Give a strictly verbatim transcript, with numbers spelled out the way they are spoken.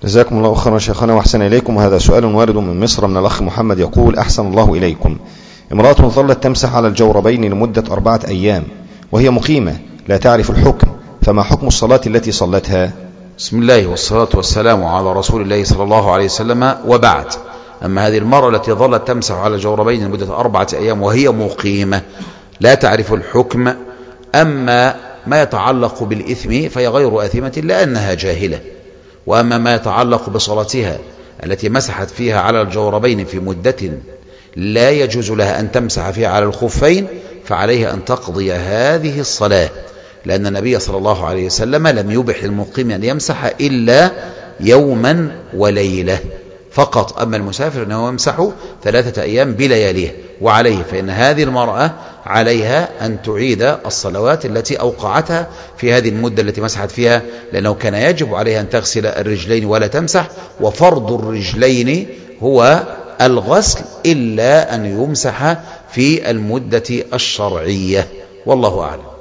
جزاكم الله خيرا شيخنا وأحسن إليكم. وهذا سؤال وارد من مصر من الأخ محمد يقول: أحسن الله إليكم، امرأة ظلت تمسح على الجوربين لمدة أربعة أيام وهي مقيمة لا تعرف الحكم، فما حكم الصلاة التي صلتها؟ بسم الله والصلاة والسلام على رسول الله صلى الله عليه وسلم، وبعد. أما هذه المرأة التي ظلت تمسح على الجوربين لمدة أربعة أيام وهي مقيمة لا تعرف الحكم، أما ما يتعلق بالإثم فهي غير آثمة لأنها جاهلة، وأما ما يتعلق بصلاتها التي مسحت فيها على الجوربين في مدة لا يجوز لها أن تمسح فيها على الخفين فعليها أن تقضي هذه الصلاة، لأن النبي صلى الله عليه وسلم لم يبح للمقيم أن يمسح إلا يوما وليلة فقط، أما المسافر أنه يمسح ثلاثة أيام بلياليه. وعليه فإن هذه المرأة عليها أن تعيد الصلوات التي أوقعتها في هذه المدة التي مسحت فيها، لأنه كان يجب عليها أن تغسل الرجلين ولا تمسح، وفرض الرجلين هو الغسل إلا أن يمسح في المدة الشرعية، والله أعلم.